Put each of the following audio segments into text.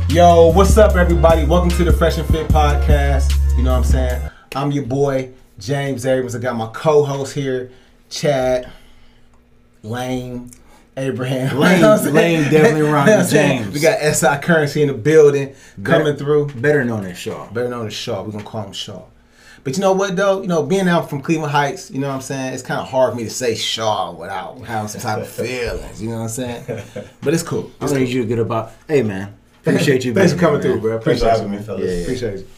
Yo, what's up, everybody? Welcome to the Fresh and Fit podcast. You know what I'm saying? I'm your boy, James Abrams. I got my co-host here, Chad, Lane, Abraham. Lane definitely rhymes with James. We got SI Currency in the building coming through. Better known as Shaw. Better known as Shaw. We're going to call him Shaw. But you know what, though? You know, being out from Cleveland Heights, you know what I'm saying? It's kind of hard for me to say Shaw without having some type of feelings. You know what I'm saying? But it's cool. I need you to get about, hey, man. Appreciate you. Thanks for coming here, through, bro. Thanks for Appreciate having you, me, fellas. Yeah. Appreciate you.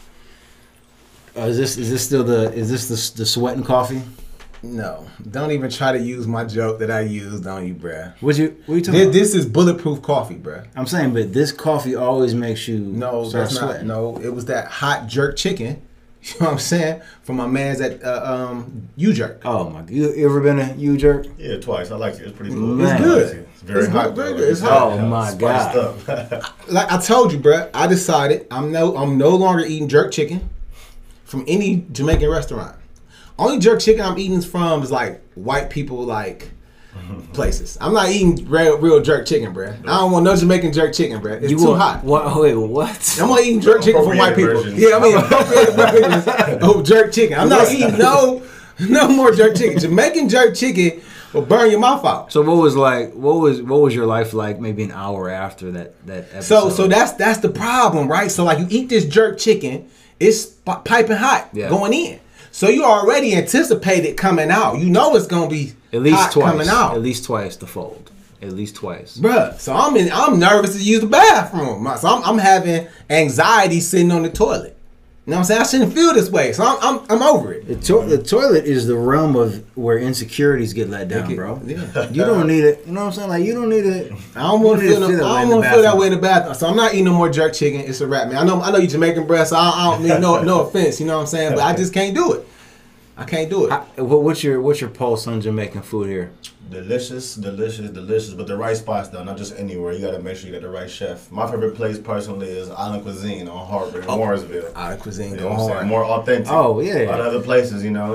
Is this still the sweating coffee? No, don't even try to use my joke that I used on you, bruh. What you talking about? This is bulletproof coffee, bruh. I'm saying, but this coffee always makes you No, start that's sweating. not. No, it was that hot jerk chicken. You know what I'm saying? From my man's at U-Jerk. Oh my! You ever been a U-Jerk? Yeah, twice. I like it. It's pretty cool. Man. It's good. It's very It's hot. very though. good. It's hot. Oh, my Spiced God. up. Like I told you, bruh, I decided I'm no longer eating jerk chicken from any Jamaican restaurant. Only jerk chicken I'm eating from is like white people places. I'm not eating real jerk chicken, bruh. I don't want no Jamaican jerk chicken, bruh. It's too hot. What? Wait, what? I'm only eating jerk chicken from white people. Appropriated Yeah, I mean appropriated versions of jerk chicken. I'm not eating no more jerk chicken. Jamaican jerk chicken will burn your mouth out. So what was your life like? Maybe an hour after that episode. So that's the problem, right? So like you eat this jerk chicken, it's piping hot going in. So you already anticipate it coming out. You know it's gonna be at least hot twice. coming out. At least twice to fold. At least twice. Bruh, so I'm nervous to use the bathroom. So I'm having anxiety sitting on the toilet. You know what I'm saying? I shouldn't feel this way. So I'm over it. The toilet is the realm of where insecurities get let down, bro. Yeah. You don't need it. You know what I'm saying? Like you don't need it. I don't want to feel that way in the bathroom. So I'm not eating no more jerk chicken. It's a wrap, man. I know you Jamaican breath, so I don't mean no offense. You know what I'm saying? But I just can't do it. I can't do it. What's your pulse on Jamaican food here? Delicious. But the right spots, though, not just anywhere. You got to make sure you got the right chef. My favorite place, personally, is Island Cuisine on Harvard in Warrensville. Island Cuisine, You know go what I'm saying? hard. More authentic. Oh, yeah. A lot of other places, don't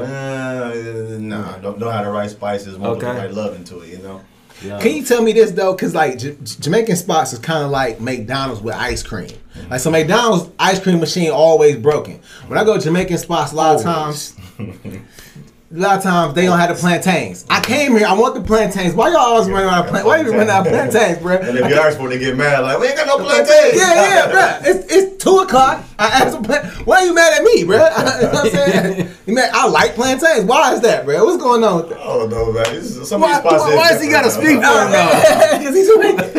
have the right spices, won't put the Okay. right love into it, Yeah. Can you tell me this though? Cause like Jamaican spots is kind of like McDonald's with ice cream. Like so, McDonald's ice cream machine always broken. When I go to Jamaican spots, a lot of times they don't have the plantains. I came here, I want the plantains. Why y'all always running out of plantains? Why you running out of plantains, bro? And if you ask for it, they get mad, like, we ain't got no plantains. Yeah, bro. It's 2:00. I asked them, why are you mad at me, bro? You know what I'm saying? You mad? I like plantains. Why is that, bro? What's going on with that? I don't know, man. Some of these spots Why does he got to speak for him now? Because he's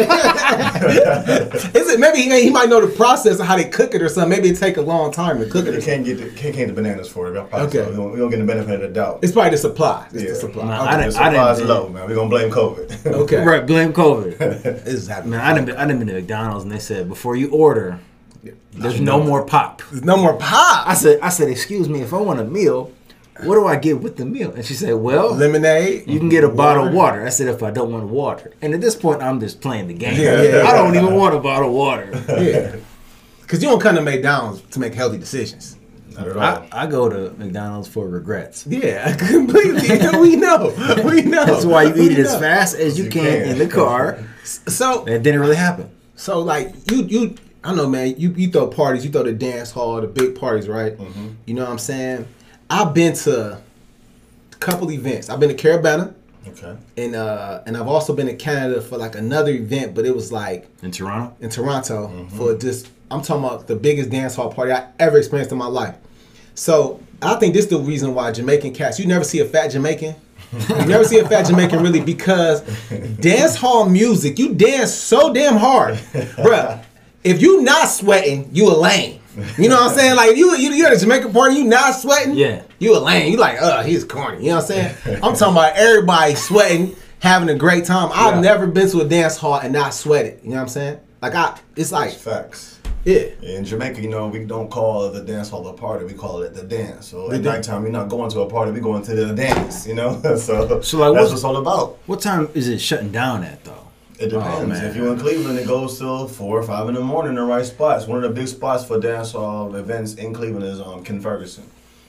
Is it maybe he might know the process of how they cook it or something? Maybe it take a long time to cook it. You Or something. can't get the bananas for it. Okay. So we don't get the benefit of the doubt. It's probably the supply. It's the Yeah. supply. Nah, Okay. The supply's low, man. We're going to blame COVID. Okay. Right, blame COVID. This is happening. Man, I done been to McDonald's and they said before you order, there's no more pop. There's no more pop. I said, excuse me, if I want a meal, what do I get with the meal? And she said, well, Lemonade. you can get a bottle of water. I said, if I don't want water. And at this point, I'm just playing the game. Yeah. I don't even want a bottle of water. Yeah. Because you don't come to McDonald's to make healthy decisions. Not at all. I go to McDonald's for regrets. Yeah, completely. We know. That's why you eat it We as know. fast as you can in the car. So That didn't really happen. like you I don't know, man. You throw parties, you throw the dance hall, the big parties, right? Mm-hmm. You know what I'm saying? I've been to a couple events. I've been to Carabana, Okay. and I've also been to Canada for like another event, but it was like In Toronto? in Toronto for just I'm talking about the biggest dance hall party I ever experienced in my life. So I think this is the reason why Jamaican cats, you never see a fat Jamaican. You never see a fat Jamaican really because dance hall music, you dance so damn hard. Bruh, if you not sweating, you a lame. You know what I'm saying? Like you at a Jamaican party, you not sweating, Yeah. you a lame. You like, he's corny. You know what I'm saying? I'm talking about everybody sweating, having a great time. I've never been to a dance hall and not sweated. You know what I'm saying? Like it's like, Facts. yeah. In Jamaica, we don't call the dance hall a party. We call it the dance. So at dance. nighttime, we're not going to a party. We're going to the dance, So, like, that's what's- what it's all about. What time is it shutting down at, though? It depends. man. If you're in Cleveland, it goes till 4 or 5 in the morning. The right spots. One of the big spots for dance hall events in Cleveland is Ken Ferguson.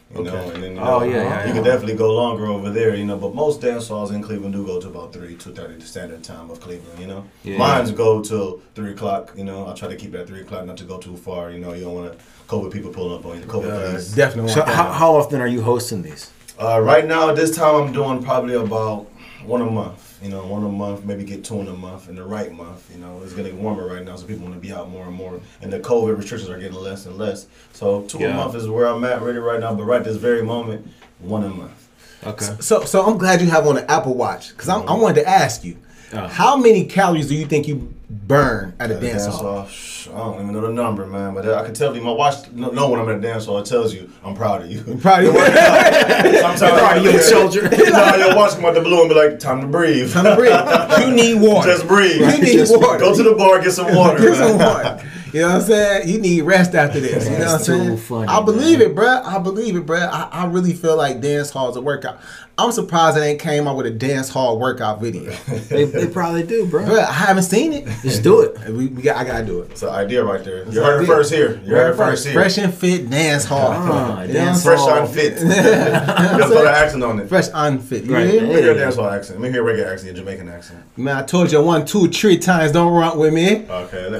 You know, and then you can definitely go longer over there, you know. But most dance halls in Cleveland do go to about 2:30 the standard time of Cleveland, you know. Yeah. Mine's go till 3 o'clock, you know. I try to keep it at 3 o'clock, not to go too far, you know. You don't want to COVID people pulling up on you. COVID police. Definitely. So how often are you hosting these? Right now, at this time, I'm doing probably about one a month. You know, one a month, maybe get 2 in a month, in the right month. You know, it's getting warmer right now, so people want to be out more and more. And the COVID restrictions are getting less and less. So 2 a month is where I'm at really right now. But right this very moment, 1 a month. Okay. So I'm glad you have on the Apple Watch because I wanted to ask you, how many calories do you think you burn at a dance hall? I don't even know the number, man. But I can tell you, my watch know when I'm at a dance hall. It tells you, I'm proud of you. I'm proud of you. Sometimes you're a soldier. You'll watch come out the blue and be like, time to breathe. Time to breathe. You need water. Just breathe. You need water. Go to the bar, get some water. Get some water. You know what I'm saying? You need rest after this. You know what I'm saying? Funny, I believe it, bruh. I believe it, bruh. I really feel like dance halls a workout. I'm surprised it ain't came out with a dance hall workout video. They probably do, bro. Bruh, I haven't seen it. Just do it. I gotta do it. It's an idea right there. You heard it first here. You heard it first here. Fresh and fit dance hall. Dance Fresh hall. unfit. Just put an accent on it. Fresh unfit. You Right. hear me? Let me hear a dance hall accent. Let me hear a regular accent, a Jamaican accent. Man, I told you 1, 2, 3 times. Don't run with me. Okay.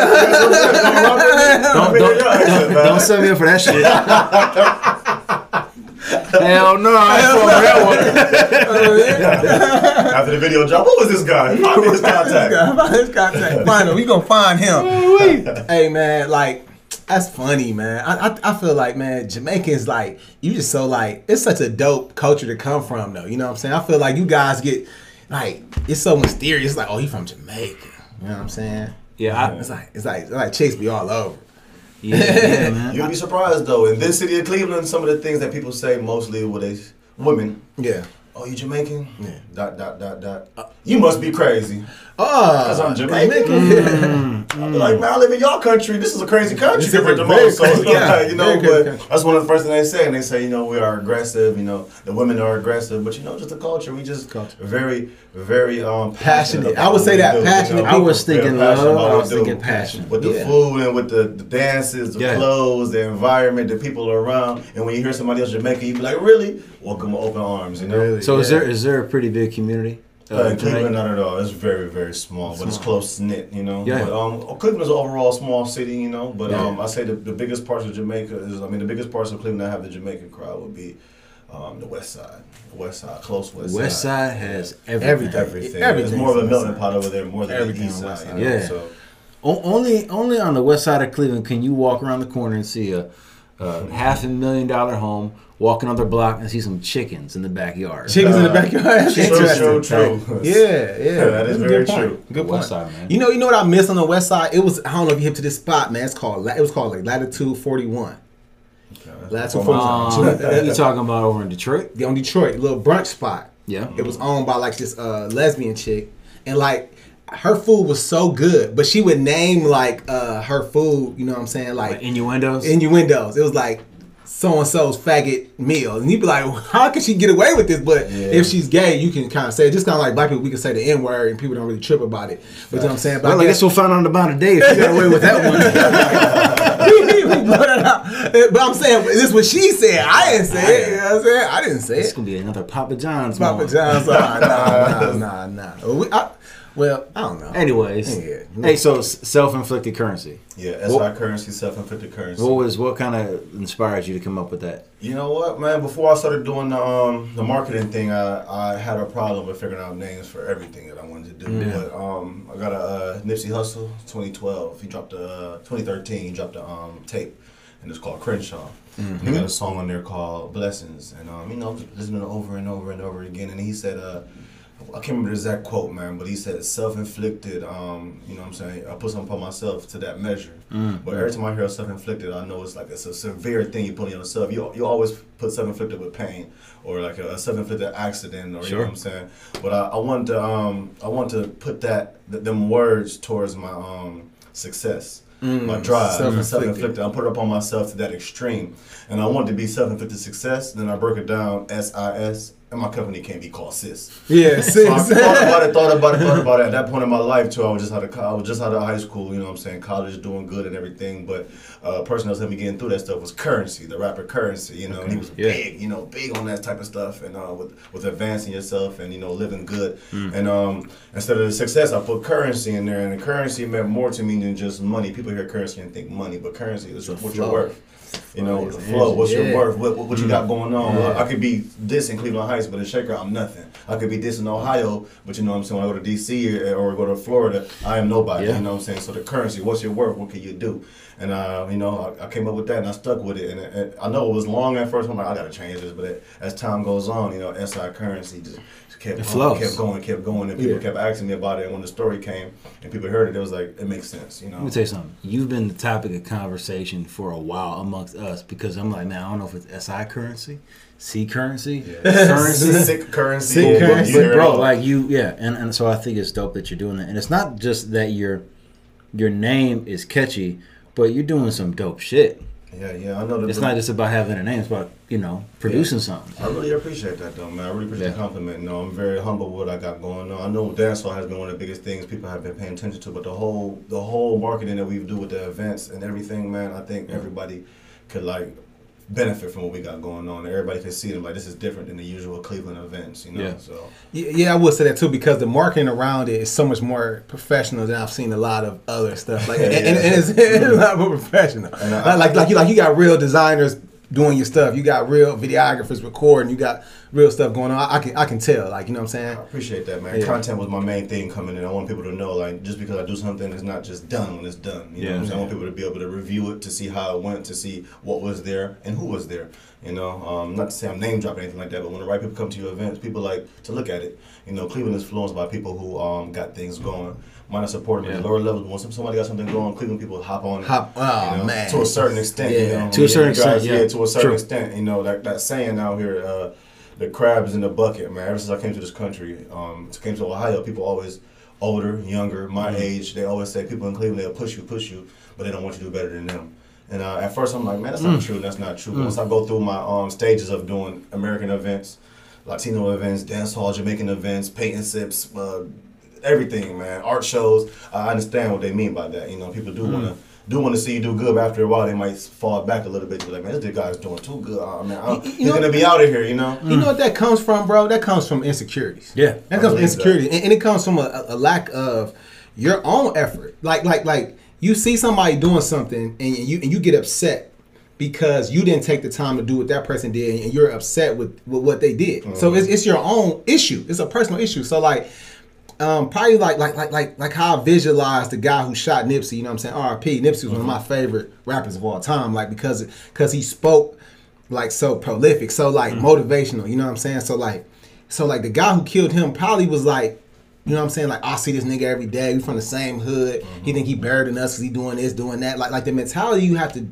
Don't Don't send me up for that shit. Hell no, I ain't for that one. After the video drop, what was this guy? Find me his contact. Find his contact. Find him. We gonna find him. Hey man, like that's funny, man. I feel like, man, Jamaicans, like, you just so, like, it's such a dope culture to come from, though. You know what I'm saying? I feel like you guys get, like, it's so mysterious. Like, oh, he from Jamaica. You know what I'm saying? Yeah, It's like chicks be all over. yeah, man. You'd be surprised though. In this city of Cleveland, some of the things that people say mostly with they women. Yeah. Oh, you Jamaican? Yeah. You must be crazy. Oh, Because I'm Jamaican. I'm like, man, I live in your country. This is a crazy country This is compared a to very most. So, crazy- yeah, you know, very crazy but country. that's one of the first things they say. And they say, you know, we are aggressive. You know, the women are aggressive. But, you know, just the culture. We just very, very Passionate. about I would say what we that, do, passionate you know? I was thinking Very passionate love. about I what was we do. thinking passion. With the Yeah. food and with the dances, the Yeah. clothes, the environment, the people around. And when you hear somebody else Jamaican, you be like, really? Welcome with open arms, you know? Really? So Yeah. is there a pretty big community? Cleveland, not at all. It's very, very small, but it's close knit, you know. Yeah. But Cleveland is an overall small city, you know. But Yeah. I say the biggest parts of Jamaica is, the biggest parts of Cleveland that have the Jamaican crowd would be the West Side, close West Side. West Side has Everything. Everything. Everything's It's more of a West melting Side. pot over there, more than Everything the East on West Side. Side. You know? Yeah. So Only on the west side of Cleveland can you walk around the corner and see a $500,000 home, walk another block and see some chickens in the backyard. Chickens in the backyard. true. Yeah. That is That's a very good point. true. Good West point. Side, man. You know what I miss on the West Side? It was, I don't know if you hip to this spot, man. It was called like Latitude 41. Latitude 41. You talking about over in Detroit? On Detroit, little brunch spot. Yeah. It was owned by like this lesbian chick, and like her food was so good, but she would name like her food. You know what I'm saying? Like Innuendos? innuendos. It was like so and so's faggot meal, and you'd be like, how can she get away with this? But if she's gay, you can kind of say it. Just kind of like black people, we can say the N word, and people don't really trip about it. But you know what I'm saying? But Well, I guess we'll find out about today if you got away with that one. we blurt it out. But I'm saying this is what she said. I didn't say it. You know what I'm saying? I didn't say It's it. gonna be another Papa John's Papa moment. John's. Nah. Well, I don't know. Anyways, Yeah. hey, so self-inflicted currency. Yeah, SI currency, self-inflicted currency. What kind of inspired you to come up with that? You know what, man? Before I started doing the marketing thing, I had a problem with figuring out names for everything that I wanted to do. But I got a Nipsey Hussle 2012. He dropped 2013. He dropped a tape, and it's called Crenshaw. And he got a song on there called Blessings, and listening to it over and over and over again. And he said, I can't remember the exact quote, man, but he said self-inflicted, you know what I'm saying? I put something upon myself to that measure. But every time I hear self-inflicted, I know it's like it's a severe thing you put on yourself. You always put self-inflicted with pain or like a self-inflicted accident or you know what I'm saying? But I want to put them words towards my success. My drive, self-inflicted. I put it upon myself to that extreme. And I want to be self-inflicted success. Then I broke it down, SIS. and my company can't be called Sis. Yeah, So I sis. thought about it. At that point in my life too, I was just out of high school. You know what I'm saying? College, doing good and everything. But a person that was helping me getting through that stuff was Currency, the rapper Currency. You know, and he was big. You know, big on that type of stuff, and with advancing yourself and living good. And instead of the success, I put Currency in there, and the Currency meant more to me than just money. People hear Currency and think money, but Currency is what you're worth. You know, the flow, what's your worth, what you got going on. I could be this in Cleveland Heights, but in Shaker, I'm nothing. I could be this in Ohio, but you know what I'm saying, when I go to D.C. or go to Florida, I am nobody, you know what I'm saying? So the Currency, what's your worth, what can you do? And, you know, I came up with that and I stuck with it. And I know it was long at first, I'm like, I got to change this, but as time goes on, you know, SI Currency just kept going, and people kept asking me about it. And when the story came and people heard it, it was like, it makes sense, you know. Let me tell you something. You've been the topic of conversation for a while amongst us because I'm like, man, I don't know if it's SI Currency, C Currency, Currency, Sick Currency, but bro, like and so I think it's dope that you're doing that, and it's not just that your name is catchy, but you're doing some dope shit. Yeah, I know. It's not just about having a name; it's about producing something. I really appreciate that, though, man. I really appreciate the compliment. You know, I'm very humble with what I got going on. I know dancehall has been one of the biggest things people have been paying attention to, but the whole marketing that we do with the events and everything, man, I think everybody could benefit from what we got going on. Everybody can see them this is different than the usual Cleveland events, you know. Yeah. So I would say that too, because the marketing around it is so much more professional than I've seen a lot of other stuff. And it's a lot more professional. And you got real designers doing your stuff. You got real videographers recording. You got real stuff going on. I can tell, you know what I'm saying? I appreciate that, man. Yeah. Content was my main thing coming in. I want people to know, just because I do something, it's not just done when it's done. You know what I'm saying? I want people to be able to review it, to see how it went, to see what was there and who was there. You know, not to say I'm name dropping anything like that, but when the right people come to your events, people like to look at it. You know, Cleveland is influenced by people who got things going. Might not support them at the lower levels, but when somebody got something going, Cleveland people hop on it. Man. To a certain extent, you know. To a certain extent, to a certain extent, you know, that saying out here, the crab is in the bucket, man. Ever since I came to this country, came to Ohio, people always older, younger, my age, they always say people in Cleveland, they'll push you, but they don't want you to do better than them. And at first I'm like, man, that's not true, that's not true. Once I go through my stages of doing American events, Latino events, dance hall, Jamaican events, painting sips, everything, man, art shows, I understand what they mean by that. You know, people do want to see you do good, but after a while they might fall back a little bit. You're like, man, this guy's doing too good. He's going to be out of here, you know? You know what that comes from, bro? That comes from insecurities. Yeah. That comes from insecurity. And it comes from a lack of your own effort. Like you see somebody doing something and you get upset because you didn't take the time to do what that person did and you're upset with what they did. Mm-hmm. So it's your own issue. It's a personal issue. So probably like how I visualized the guy who shot Nipsey, you know what I'm saying? R.I.P. Nipsey was one of my favorite rappers of all time, because he spoke so prolific, so motivational, you know what I'm saying? So the guy who killed him probably was you know what I'm saying? I see this nigga every day. We from the same hood. Mm-hmm. He think he better than us because he doing this, doing that. Like the mentality you have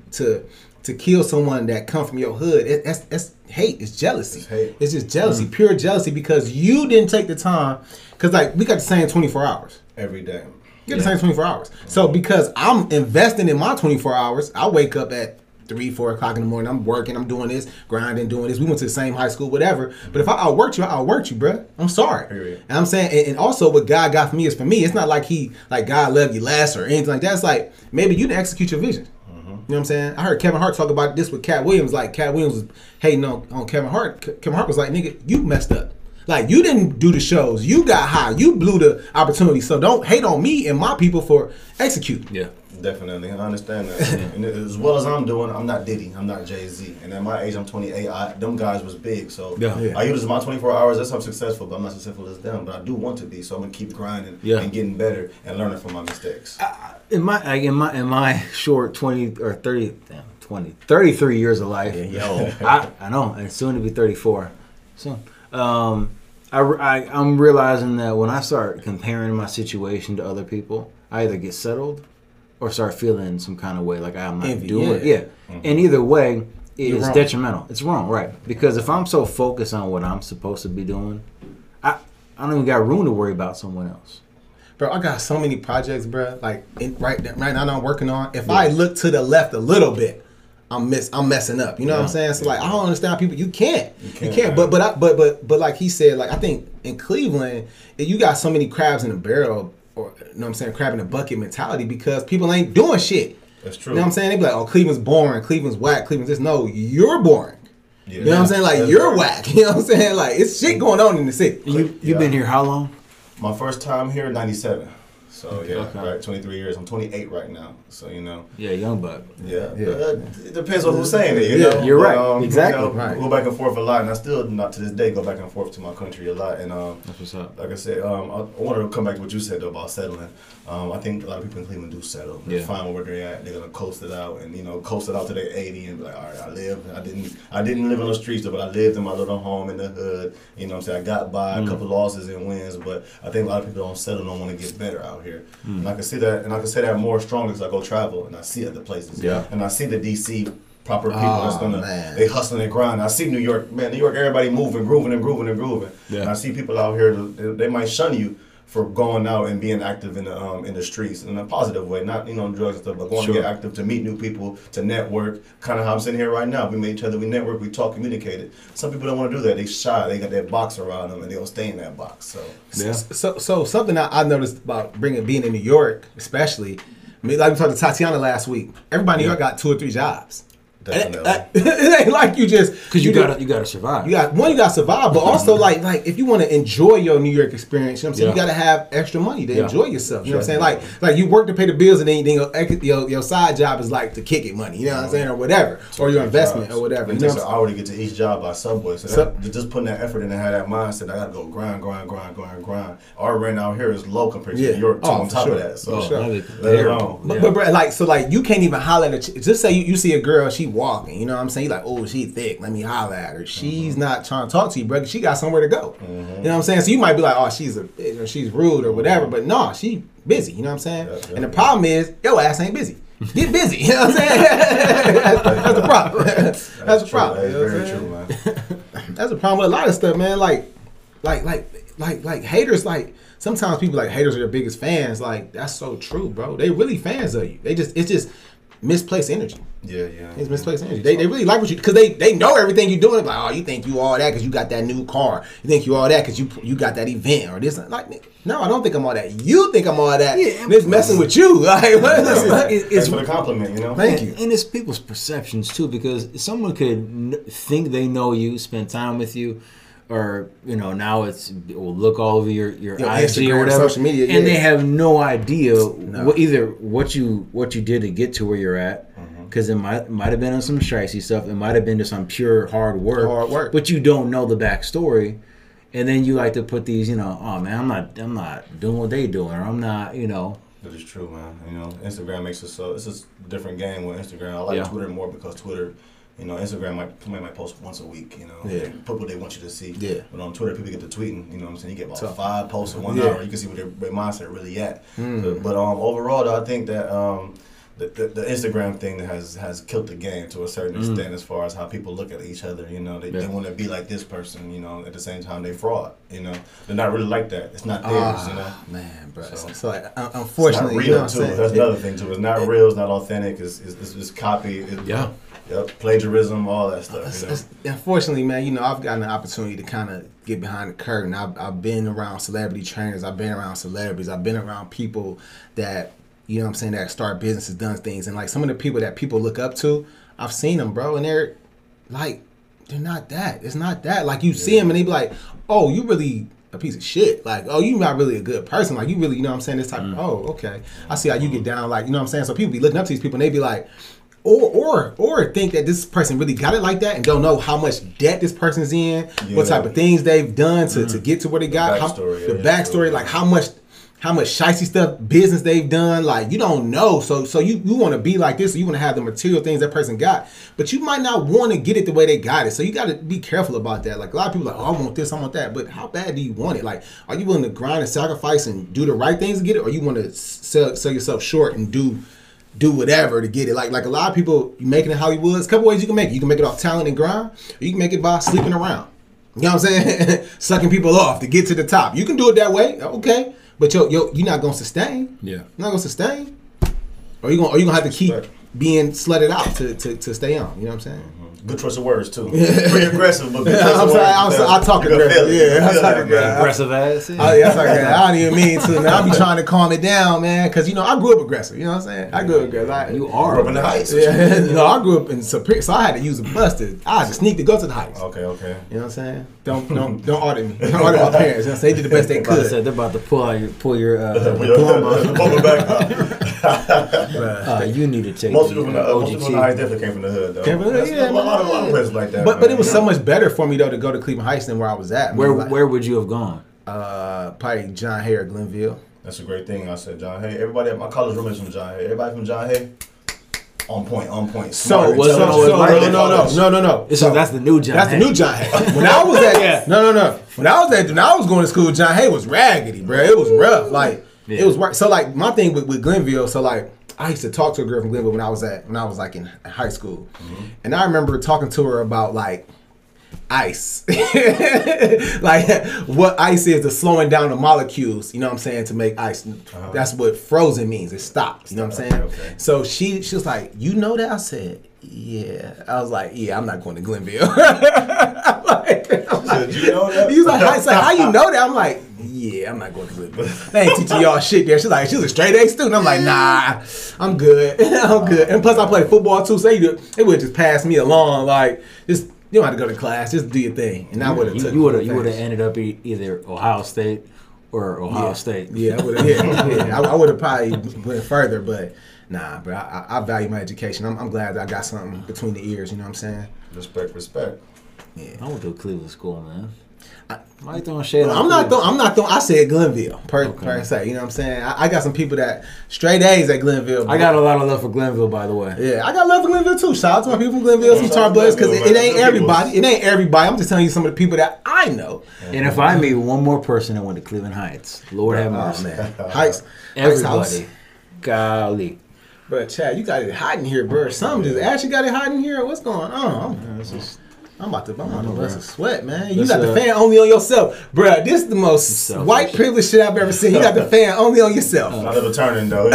to kill someone that come from your hood. That's hate. It's jealousy. It's just jealousy, pure jealousy, because you didn't take the time. Because we got the same 24 hours every day. You got the same 24 hours. So because I'm investing in my 24 hours, I wake up at 3, 4 o'clock in the morning. I'm working. I'm doing this, grinding, doing this. We went to the same high school, whatever. But if I outworked you, bro. I'm sorry. Period. And I'm saying, and also what God got for me is for me. It's not like God loved you less or anything like that. It's maybe you didn't execute your vision. You know what I'm saying? I heard Kevin Hart talk about this with Cat Williams. Cat Williams was hating on Kevin Hart. Kevin Hart was like, nigga, you messed up. You didn't do the shows. You got high. You blew the opportunity. So don't hate on me and my people for executing. Yeah. Definitely. I understand that. And as well as I'm doing, I'm not Diddy. I'm not Jay-Z. And at my age, I'm 28. Them guys was big. So I use my 24 hours. That's how I'm successful, but I'm not successful as them. But I do want to be. So I'm going to keep grinding and getting better and learning from my mistakes. In my short 33 years of life, I know, and soon to be 34. So I'm realizing that when I start comparing my situation to other people, I either get settled or start feeling some kind of way I'm not doing it. Yeah. Mm-hmm. And either way, it's detrimental. It's wrong, right? Because if I'm so focused on what I'm supposed to be doing, I don't even got room to worry about someone else. Bro, I got so many projects, bro. Right now I'm working on. If I look to the left a little bit, I'm messing up. You know what I'm saying? So like I don't understand how people you can't. But like he said, like I think in Cleveland, you got so many crabs in a barrel, or you know what I'm saying, crab in a bucket mentality because people ain't doing shit. That's true. You know what I'm saying? They be like, oh, Cleveland's boring, Cleveland's whack, Cleveland's this. No, you're boring. Yeah, you know what I'm saying? Like you're whack. You know what I'm saying? Like it's shit going on in the city. You've been here how long? My first time here, 97. So right, 23 years. I'm 28 right now. So Yeah, young buck. Yeah. It depends on who's saying it. You know, you're right. Exactly. Right. Go back and forth a lot, and I still not to this day go back and forth to my country a lot. And that's what's up. Like I said, I wanted to come back to what you said though about settling. I think a lot of people in Cleveland do settle. They find where they're at. They're gonna coast it out, and coast it out to their 80, and be like, all right, I didn't live on the streets, but I lived in my little home in the hood. You know what I'm saying? I got by a couple losses and wins, but I think a lot of people don't settle, don't want to get better out here. And I can see that, and I can say that more strongly as I go travel, and I see other places. Yeah. And I see the DC proper people they hustling and grinding. I see New York, everybody moving, grooving. Yeah. And I see people out here, they might shun you for going out and being active in the streets in a positive way, not drugs and stuff, but going to get active to meet new people, to network. Kind of how I'm sitting here right now. We meet each other, we network, we talk, communicated. Some people don't want to do that. They shy. They got that box around them, and they'll stay in that box. So something I noticed about being in New York, especially. I mean, like we talked to Tatiana last week. Everybody in New York got 2 or 3 jobs. Definitely. It ain't like you just because you gotta survive. You gotta survive, but also like if you want to enjoy your New York experience, you know what I'm saying, you gotta have extra money to enjoy yourself. You know what I'm saying? Like you work to pay the bills, and then your side job is like to kick it money. You know what I'm saying, or whatever, or your investment or whatever. It takes an hour to get to each job by subway, so just putting that effort in and have that mindset. I gotta go grind. Our rent out here is low compared to New York. On top of that, so but you can't even holler at just say you see a girl, she walking, you know what I'm saying? You're like, oh, she thick, let me holler at her. She's not trying to talk to you, bro. She got somewhere to go. You know what I'm saying? So you might be like, oh, she's a bitch or she's rude or whatever, but no, she busy. You know what I'm saying? And the problem is, your ass ain't busy. Get busy. You know what I'm saying? That's the problem. That's the problem. That's very true, man. That's the problem with a lot of stuff, man. Like haters. Like sometimes people like haters are their biggest fans. Like that's so true, bro. They really fans of you. It's just misplaced energy. Yeah. It's misplaced energy. They really like what you, because they know everything you're doing. Like, oh, you think you all that because you got that new car. You think you all that because you got that event or this. Like, no, I don't think I'm all that. You think I'm all that. Yeah, and it's messing with you. Like, what is this? It's for the compliment, Thank you. And it's people's perceptions too, because someone could think they know you, spend time with you, or now it will look all over your IG Instagram, or whatever, social media, and they have no idea what you did to get to where you're at. Because it might have been on some shicey stuff. It might have been just on pure hard work. But you don't know the backstory, and then you like to put these, oh man, I'm not doing what they doing, or I'm not, That is true, man. Instagram makes it so it's a different game with Instagram. I like Twitter more because Twitter, Instagram somebody might post once a week, and put what they want you to see. Yeah. But on Twitter, people get to tweeting, you know what I'm saying? You get about 5 posts in 1 hour. You can see where their mindset really at. But overall, though, I think that the Instagram thing has killed the game to a certain extent as far as how people look at each other. They want to be like this person. At the same time they fraud. They're not really like that. It's not theirs. Man, bro. So unfortunately, it's not real too. That's another thing too. It's not real. It's not authentic. It's copy. Plagiarism, all that stuff. Unfortunately, man, I've gotten an opportunity to kind of get behind the curtain. I've been around celebrity trainers. I've been around celebrities. I've been around people that. You know what I'm saying? That start businesses, done things. And like some of the people that people look up to, I've seen them, bro. And they're like, they're not that. It's not that. Like you see them and they be like, oh, you really a piece of shit. Like, oh, you not really a good person. Like you really, you know what I'm saying? This type of, oh, okay. I see how you get down. Like, you know what I'm saying? So people be looking up to these people and they be like, or think that this person really got it like that and don't know how much debt this person's in, what type of things they've done to get to where they got. The backstory, like how much shicey stuff, business they've done, like you don't know. So you want to be like this, so you want to have the material things that person got, but you might not want to get it the way they got it. So you got to be careful about that. Like a lot of people are like, oh, I want this, I want that, but how bad do you want it? Like, are you willing to grind and sacrifice and do the right things to get it, or you want to sell yourself short and do whatever to get it? Like a lot of people, you make it in Hollywood. There's a couple ways you can make it. You can make it off talent and grind, or you can make it by sleeping around. You know what I'm saying? Sucking people off to get to the top. You can do it that way, okay. But you're not gonna sustain. Yeah. You're not gonna sustain. Or you gonna have to keep being slutted out to stay on. You know what I'm saying? Good choice of words too. Pretty aggressive, but good choice of words. I talk aggressive. Yeah, I talk aggressive ass. I don't even mean to, man. I be trying to calm it down, man, because I grew up aggressive. You know what I'm saying? I grew up aggressive. You are up in the Heights. Yeah, no, I grew up in Superior, so I had to use a bus I had to sneak to go to the Heights. Okay. You know what I'm saying? Don't audit me. Don't audit my parents. You know, they did the best they could. They're about to pull your diploma back. You need to take most people from the Heights definitely came from the hood, though. A lot of places like that. But it was so much better for me though to go to Cleveland Heights than where I was at. Where would you have gone? Probably John Hay or Glenville. That's a great thing. I said John Hay. Everybody at my college roommates from John Hay. Everybody from John Hay. On point. No. That's the new John Hay. That's the new John Hay. When I was at When I was going to school, John Hay was raggedy, bro. It was rough. Like it was work. So like my thing with Glenville. So like I used to talk to a girl from Glenville when I was like in high school, and I remember talking to her about like ice, like what ice is, the slowing down the molecules. You know what I'm saying, to make ice. That's what frozen means. It stops. You know what I'm saying? Okay. So she was like, you know that? I said, yeah. I was like, yeah, I'm not going to Glenville. You know that? He was like, how you know that? I'm like, yeah, I'm not going to Glenville. They ain't teaching y'all shit there. She's a straight A student. I'm like, nah, I'm good. I'm good. And plus I played football too, so it would just pass me along, like just. You don't have to go to class. Just do your thing. And I would have you would have ended up either Ohio State or Ohio State. Yeah, I would have. I would have probably went further, but nah, bro. I value my education. I'm glad that I got something between the ears. You know what I'm saying? Respect. Yeah. I went to a Cleveland school, man. Why you throwing shade? I'm not throwing. I said Glenville per se. You know what I'm saying? I got some people that straight A's at Glenville. Bro. I got a lot of love for Glenville, by the way. Yeah, I got love for Glenville too. Shout out to my people from Glenville, some Tar Bloods, because it ain't everybody. It ain't everybody. I'm just telling you some of the people that I know. And if I meet one more person that went to Cleveland Heights, Lord have mercy. Man. Heights, everybody, golly. Bro, Chad, you got it hot in here, bro. Something just actually got it hot in here. What's going on? I'm about to bust a sweat, man. You got the fan only on yourself. Bruh, this is the most white privilege shit I've ever seen. You got the fan only on yourself. Not ever turning, though.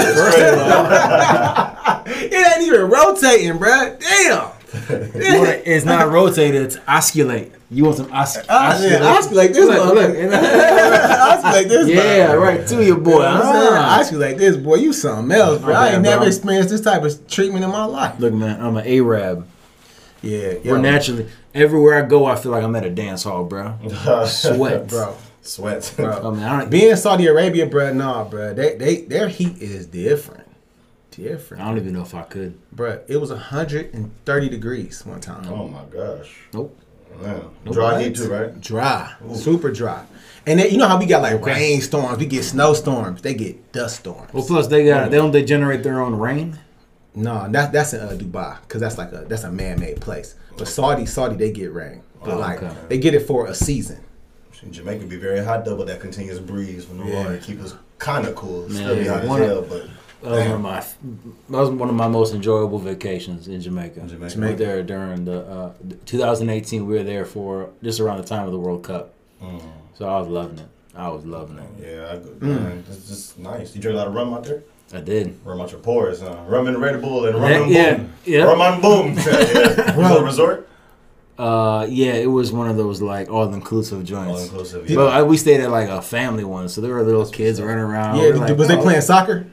It ain't even rotating, bruh. Damn. It's not rotated, it's osculate. You want some osculate? Osculate this one. Look. Osculate this one. Yeah, right to your boy. Osculate this, boy. You something else, bro. I ain't never experienced this type of treatment in my life. Look, man, I'm an Arab. Yeah. We're naturally. Everywhere I go, I feel like I'm at a dance hall, bro. Sweat. Bro. Being in Saudi Arabia, bro, bro. Their heat is different. I don't even know if I could. Bro, it was 130 degrees one time. Oh, my gosh. Nope. Man. Dry heat too, right? Dry. Ooh. Super dry. And then, you know how we got like rainstorms, we get snowstorms, they get dust storms. Well, plus they generate their own rain? No, that's in Dubai, because that's a man-made place. But Saudi, they get rain, but they get it for a season. Jamaica be very hot, though, but that continuous breeze from the water keep us kind of cool. Man, still be hot as hell, but that was one of my most enjoyable vacations in Jamaica. We were there during the 2018. We were there for just around the time of the World Cup, so I was loving it. Yeah, it's just nice. You drink a lot of rum out there? I did. Rum out your pores, rum and Red Bull and rum and boom. Yeah. Rum and boom. Was it a resort? Yeah, it was one of those like all-inclusive joints. All-inclusive, yeah. But we stayed at like a family one, so there were little kids running around. Yeah, was they playing soccer?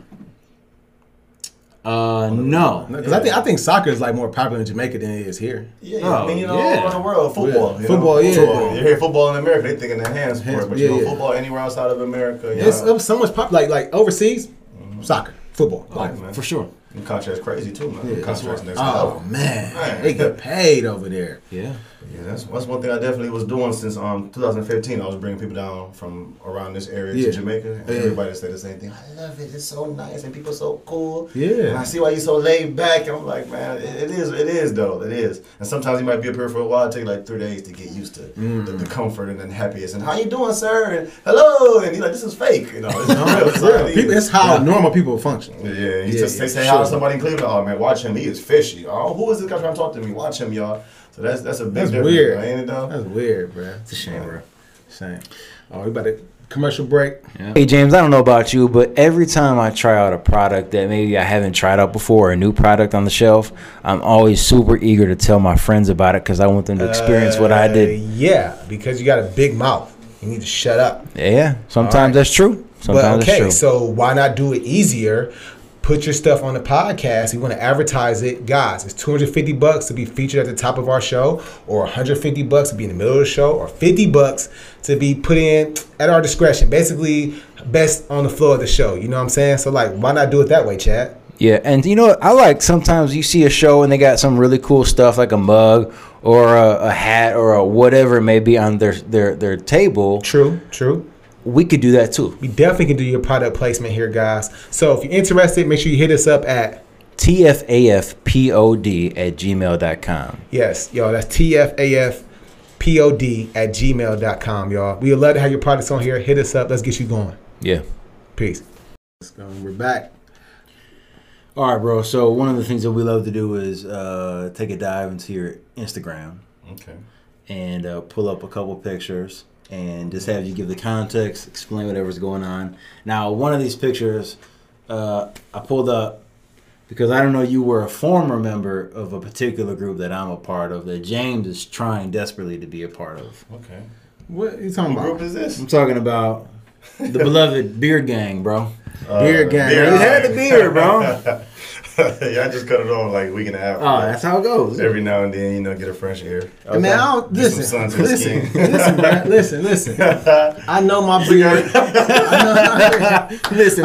No. Because I think soccer is like more popular in Jamaica than it is here. Yeah, I mean, all around the world, football. Yeah. Football. You hear football in America, they think in their hands for it, but football anywhere outside of America. It's so much popular, like overseas, soccer, football. For sure. The contract's crazy too, man. Yeah, contract's next level. Man, they get paid over there. Yeah. Yeah, that's one thing I definitely was doing since 2015. I was bringing people down from around this area to Jamaica, and everybody said the same thing. I love it. It's so nice, and people so cool. Yeah. And I see why you're so laid back. And I'm like, man, it is though. It is. And sometimes you might be up here for a while. It take like 3 days to get used to the comfort and the happiness. And how you doing, sir? And hello. And you're like, this is fake. It's not real. It's how normal people function. Yeah. He just say hi to somebody in Cleveland. Oh man, watch him. He is fishy. Oh, who is this guy trying to talk to me? Watch him, y'all. So that's a big difference, weird. Ain't it though? That's weird, bro. It's a shame, bro. Shame. Oh, we about to Commercial break. Yeah. Hey, James, I don't know about you, but every time I try out a product that maybe I haven't tried out before, a new product on the shelf, I'm always super eager to tell my friends about it because I want them to experience what I did. Yeah, because you got a big mouth. You need to shut up. Yeah, sometimes that's true. Sometimes that's true. So why not do it easier? Put your stuff on the podcast. You want to advertise it, guys. It's $250 to be featured at the top of our show, or $150 to be in the middle of the show, or $50 to be put in at our discretion. Basically, best on the floor of the show. You know what I'm saying? So, like, why not do it that way, Chad? Yeah, and you know what? I like sometimes you see a show and they got some really cool stuff like a mug or a hat or a whatever it may be on their table. True. We could do that too. We definitely can do your product placement here, guys. So if you're interested, make sure you hit us up at tfafpod@gmail.com. Yes, y'all, that's tfafpod@gmail.com, y'all. We would love to have your products on here. Hit us up. Let's get you going. Yeah. Peace. Let's go. We're back. All right, bro. So one of the things that we love to do is take a dive into your Instagram. Okay. And pull up a couple pictures. And just have you give the context, explain whatever's going on. Now, one of these pictures I pulled up because I don't know, you were a former member of a particular group that I'm a part of that James is trying desperately to be a part of. Okay. What are you talking about? What group is this? I'm talking about the beloved Beard Gang, bro. Beard Gang. You had the beard, bro. Yeah, I just cut it off like a week and a half. Oh, that's how it goes. Every now and then, get a fresh air. Okay. Man, I don't listen, man. Listen. I know my beard. Listen,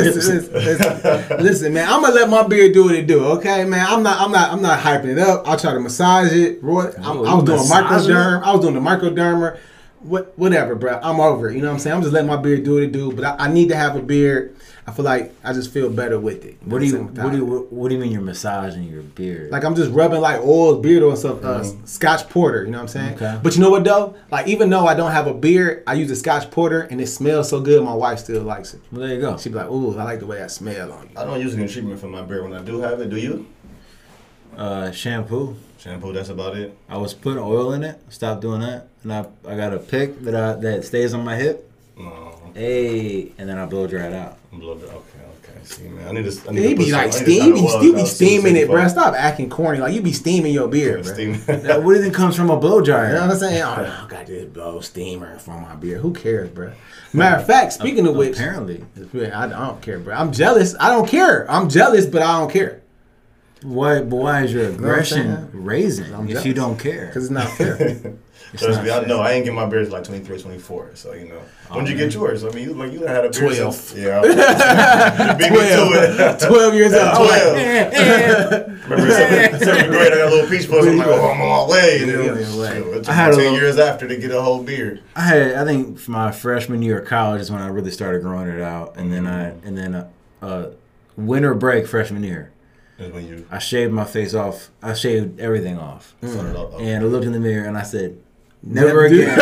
man. I'm gonna let my beard do what it do. Okay, man. I'm not hyping it up. I'll try to massage it. I was doing microderm. I was doing the microdermer. Whatever, bro. I'm over it. You know what I'm saying? I'm just letting my beard do what it do. But I need to have a beard. I feel like I just feel better with it. What do you mean you're massaging your beard? Like I'm just rubbing like oil, beard oil, stuff, Scotch Porter. You know what I'm saying? Okay. But you know what though? Like even though I don't have a beard, I use a Scotch Porter and it smells so good. My wife still likes it. Well, there you go. She be like, "Ooh, I like the way that smell on you." I don't use any treatment for my beard when I do have it. Do you? Shampoo. Shampoo. That's about it. I was putting oil in it. Stopped doing that, and I got a pick that stays on my hip. No. Hey, and then I blow dry it out. Okay. See, man, I need to. He be like steaming it, bro. Stop acting corny. Like you be steaming your beard, bro. What do you think comes from a blow dryer? You know what I'm saying? Oh, I got this blow steamer from my beard. Who cares, bro? Matter of fact, speaking of which, apparently, I don't care, bro. I'm jealous. I don't care. I'm jealous, but I don't care. Why is your aggression raising if you don't care? Because it's not fair. Trust me, I know. I ain't get my beard like 23, 24. So, when did you get yours? I mean, you had a beard 12. Since, yeah. You beat me to it. 12 years old. 12. Remember, seventh grade, I got a little peach fuzz. I'm like, I'm on my way. It took me 10 years after to get a whole beard. I think for my freshman year of college is when I really started growing it out. And then winter break freshman year. I shaved my face off. I shaved everything off. And I looked in the mirror and I said, never again.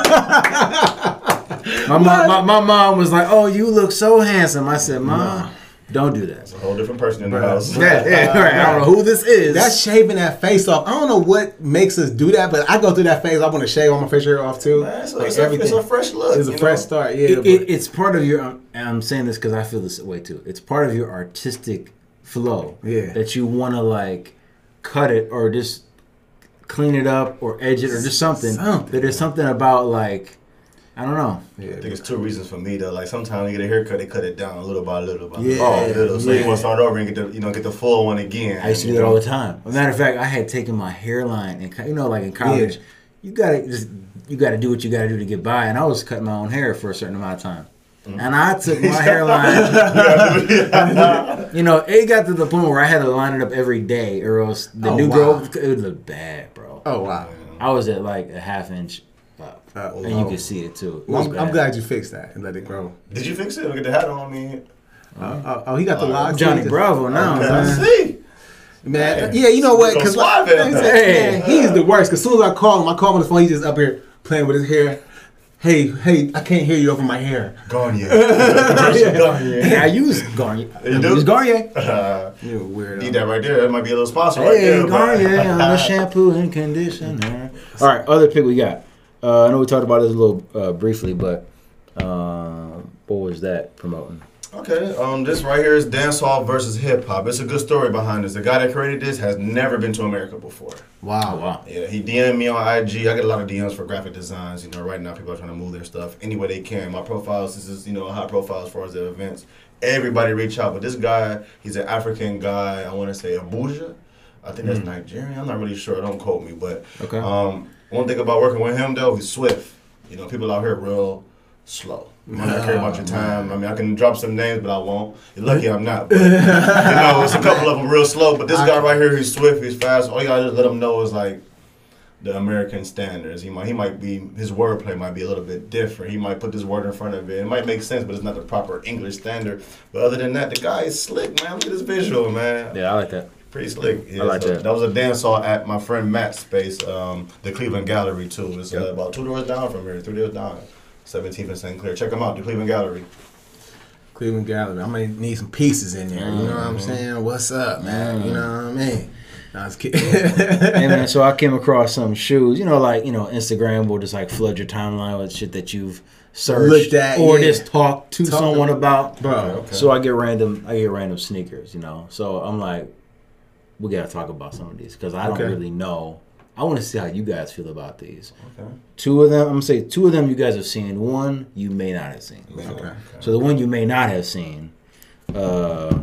My mom was like, "Oh, you look so handsome." I said, "Mom, don't do that." It's a whole different person in the house. Yeah, right. I don't know who this is. That's shaving that face off. I don't know what makes us do that, but I go through that phase. I want to shave all my facial hair off too. Man, it's a fresh look. It's a fresh start. Yeah, it's part of your. I'm saying this because I feel this way too. It's part of your artistic flow. Yeah. That you want to like cut it or just clean it up or edge it or just something. That there's something about like, I don't know. Yeah, I think it's two reasons for me though. Like sometimes you get a haircut, they cut it down little by little by little. So you want to start over and get the full one again. I used to do that all the time. As a matter of fact, I had taken my hairline and like in college, you gotta do what you gotta do to get by. And I was cutting my own hair for a certain amount of time. Mm-hmm. And I took my hairline, it got to the point where I had to line it up every day or else the new growth, it would look bad, bro. Oh, wow. I was at like a half inch up. And you could see it too. I'm glad you fixed that and let it grow. Did you fix it? Look at the hat on me. He got the locks. Johnny Bravo now. Okay, I see. Man, yeah, you know what? Because he's the worst. Because as soon as I call him on the phone, he's just up here playing with his hair. Hey, I can't hear you over my hair. Garnier. I use Garnier. You do? Use Garnier. You're a weirdo. Need that right there. That might be a little sponsor right there. Garnier on the shampoo and conditioner. All right, other pick we got. I know we talked about this a little briefly, but What was that promoting? Okay, this right here is dancehall versus hip hop. It's a good story behind this. The guy that created this has never been to America before. Wow. Yeah, he DM'd me on IG. I get a lot of DMs for graphic designs. You know, right now people are trying to move their stuff any way they can. My profiles, this is, a high profile as far as the events. Everybody reach out, but this guy, he's an African guy. I want to say Abuja. I think that's Nigerian. I'm not really sure. Don't quote me, but okay. One thing about working with him though, he's swift. People out here real slow. You might not care about your time. I mean, I can drop some names, but I won't. You're lucky I'm not. But, it's a couple of them real slow. But this guy right here, he's swift, he's fast. All you gotta just let him know is like the American standards. He might be, his wordplay might be a little bit different. He might put this word in front of it. It might make sense, but it's not the proper English standard. But other than that, the guy is slick, man. Look at this visual, man. Yeah, I like that. Pretty slick. Yeah, I like that. That was a dance hall at my friend Matt's space, the Cleveland Gallery too. It's about 2 doors down from here, 3 doors down. 17th and St. Clair. Check them out, the Cleveland Gallery. Cleveland Gallery. I'm going to need some pieces in there. You know what I'm saying? What's up, man? You know what I mean? I was kidding. Hey, man, so I came across some shoes. Instagram will just like flood your timeline with shit that you've searched looked at, or just talked to someone about. Bro. Okay. So I get random sneakers, So I'm like, we got to talk about some of these because I don't really know. I want to see how you guys feel about these. Okay. 2 of them, I'm going to say 2 of them you guys have seen. 1 you may not have seen. Okay. So the one you may not have seen, yeah,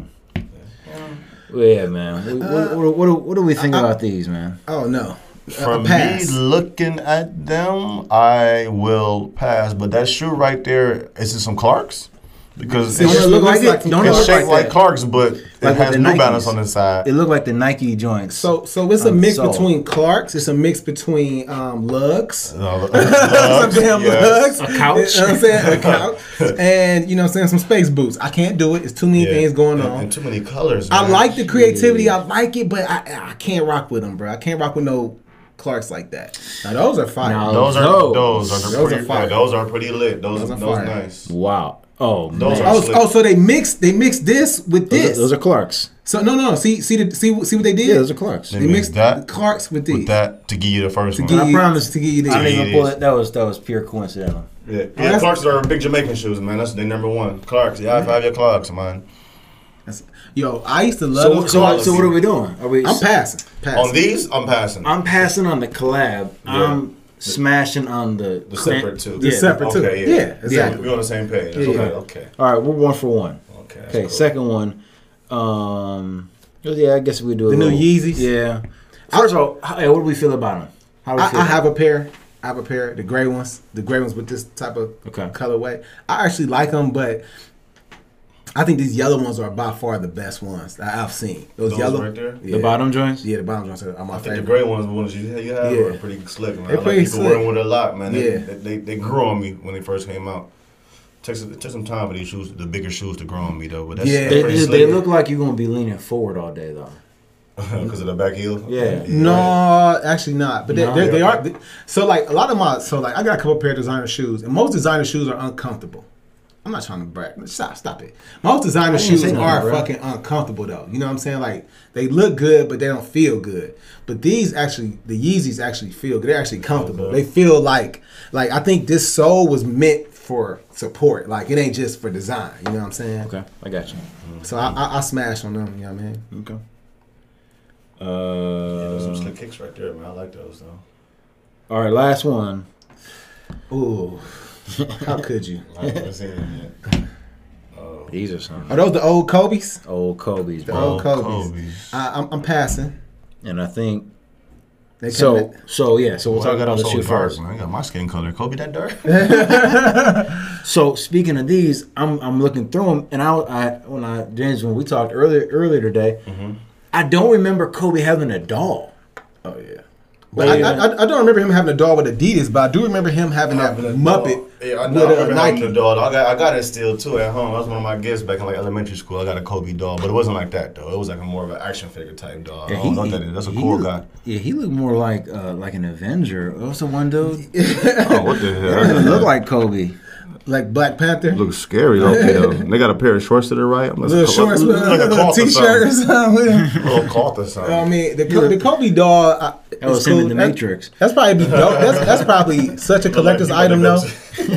man. What do we think about these, man? Oh, no. From me looking at them, I will pass. But that shoe right there, is it some Clarks? Because it's shaped like Clarks, but it has New Balance on the side. It looked like the Nike joints. So it's a mix between Clarks. It's a mix between lugs. Some damn lugs. A couch. You know what I'm saying? A couch. And some space boots. I can't do it. It's too many things going on. And too many colors. Man. I like the creativity. I like it, but I can't rock with them, bro. I can't rock with no Clarks like that. Now those are fire. Those are pretty lit. Those nice. Wow. Oh, so they mixed this with this. Those are Clarks. So no. See what they did? Yeah, those are Clarks. They mixed that Clarks with these. With that to give you the first one. I promise to give you these. I didn't even pull it. That was pure coincidental. Yeah. Clarks are big Jamaican shoes, man. That's their number one. Clarks. Yeah, I have your Clarks, man. I used to love So what are we doing? I'm passing. On these, I'm passing. I'm passing on the collab. Yeah. I'm smashing on the separate two. The separate two. Yeah, exactly. We're on the same page. Okay. All right, we're 1 for 1. Okay. Cool. Second one. I guess we do the new Yeezys. Yeah. First of all, what do we feel about them? I have a pair. The gray ones. The gray ones with this type of colorway. I actually like them, but I think these yellow ones are by far the best ones that I've seen. Those yellow right there? Yeah. The bottom joints? Yeah, the bottom joints are my favorite. The gray ones, the ones you have are pretty slick, man. They're pretty slick. Wearing with it a lot, man. They grew on me when they first came out. It took some time for these shoes, the bigger shoes, to grow on me, though. But that's pretty slick. They look like you're going to be leaning forward all day, though. Because of the back heel? Yeah. No, actually not. But they are. So, like, a lot of I got a couple pair of designer shoes, and most designer shoes are uncomfortable. I'm not trying to brag. Stop it. Most designer shoes are fucking uncomfortable, though. You know what I'm saying? Like, they look good, but they don't feel good. But the Yeezys actually feel good. They're actually comfortable. Okay. They feel like I think this sole was meant for support. Like, it ain't just for design. You know what I'm saying? Okay, I got you. So I smash on them. You know what I mean? Okay. There's some slick kicks right there, man. I like those, though. All right, last one. Ooh. How could you? I haven't seen them yet. These are some. Are those the old Kobe's? Old Kobe's, bro. The old Kobe's. I'm passing. And I think. So we'll talk about the shoe first. Man, I got my skin color. Kobe that dark. So speaking of these, I'm looking through them, and when we talked earlier today, I don't remember Kobe having a doll. Oh yeah. But I don't remember him having a doll with Adidas, but I do remember him having that Muppet. Yeah, I remember having a doll. I got it still too at home. That was one of my gifts back in elementary school. I got a Kobe doll, but it wasn't like that though. It was like more of an action figure type doll. Yeah, I don't know what that is. That's a cool guy. Yeah, he looked more like an Avenger. What's the one dude? What the hell? He doesn't look like Kobe. Like Black Panther? Looks scary, though. They got a pair of shorts to the right. Little shorts with like a t-shirt or something. A little cloth or something. I mean, the Kobe doll. That was him in the Matrix. That's probably dope. That's probably such a collector's item, though.